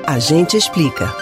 A gente explica.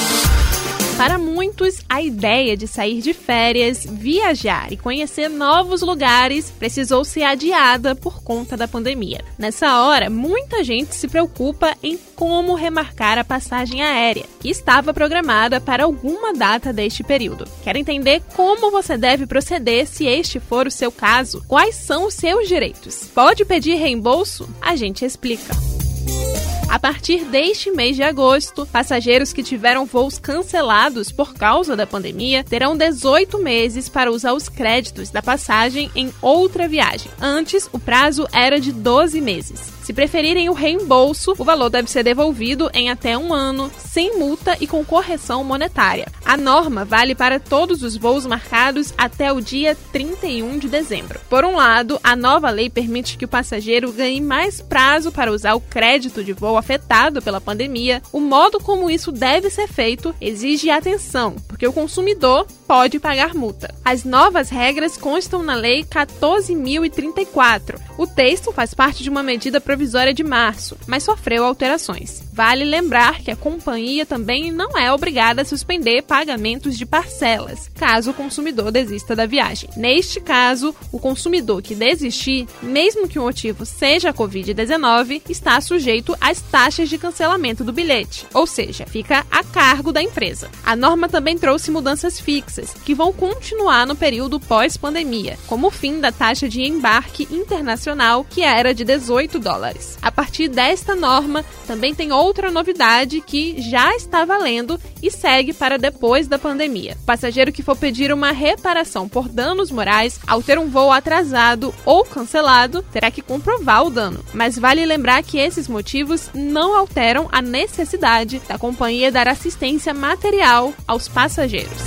Para muitos, a ideia de sair de férias, viajar e conhecer novos lugares precisou ser adiada por conta da pandemia. Nessa hora, muita gente se preocupa em como remarcar a passagem aérea, que estava programada para alguma data deste período. Quer entender como você deve proceder se este for o seu caso? Quais são os seus direitos? Pode pedir reembolso? A gente explica. A partir deste mês de agosto, passageiros que tiveram voos cancelados por causa da pandemia terão 18 meses para usar os créditos da passagem em outra viagem. Antes, o prazo era de 12 meses. Se preferirem o reembolso, o valor deve ser devolvido em até 1 ano, sem multa e com correção monetária. A norma vale para todos os voos marcados até o dia 31 de dezembro. Por um lado, a nova lei permite que o passageiro ganhe mais prazo para usar o crédito de voo afetado pela pandemia. O modo como isso deve ser feito exige atenção, porque o consumidor pode pagar multa. As novas regras constam na Lei 14.034. O texto faz parte de uma medida provisória de março, mas sofreu alterações. Vale lembrar que a companhia também não é obrigada a suspender pagamentos de parcelas, caso o consumidor desista da viagem. Neste caso, o consumidor que desistir, mesmo que o motivo seja a Covid-19, está sujeito às taxas de cancelamento do bilhete, ou seja, fica a cargo da empresa. A norma também trouxe mudanças fixas, que vão continuar no período pós-pandemia, como o fim da taxa de embarque internacional, que era de $18. A partir desta norma, também tem outra novidade que já está valendo e segue para depois da pandemia. O passageiro que for pedir uma reparação por danos morais ao ter um voo atrasado ou cancelado, terá que comprovar o dano. Mas vale lembrar que esses motivos não alteram a necessidade da companhia dar assistência material aos passageiros.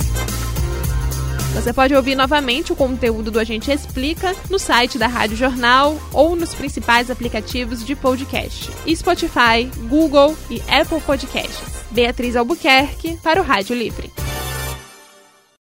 Você pode ouvir novamente o conteúdo do A Gente Explica no site da Rádio Jornal ou nos principais aplicativos de podcast: Spotify, Google e Apple Podcasts. Beatriz Albuquerque para o Rádio Livre.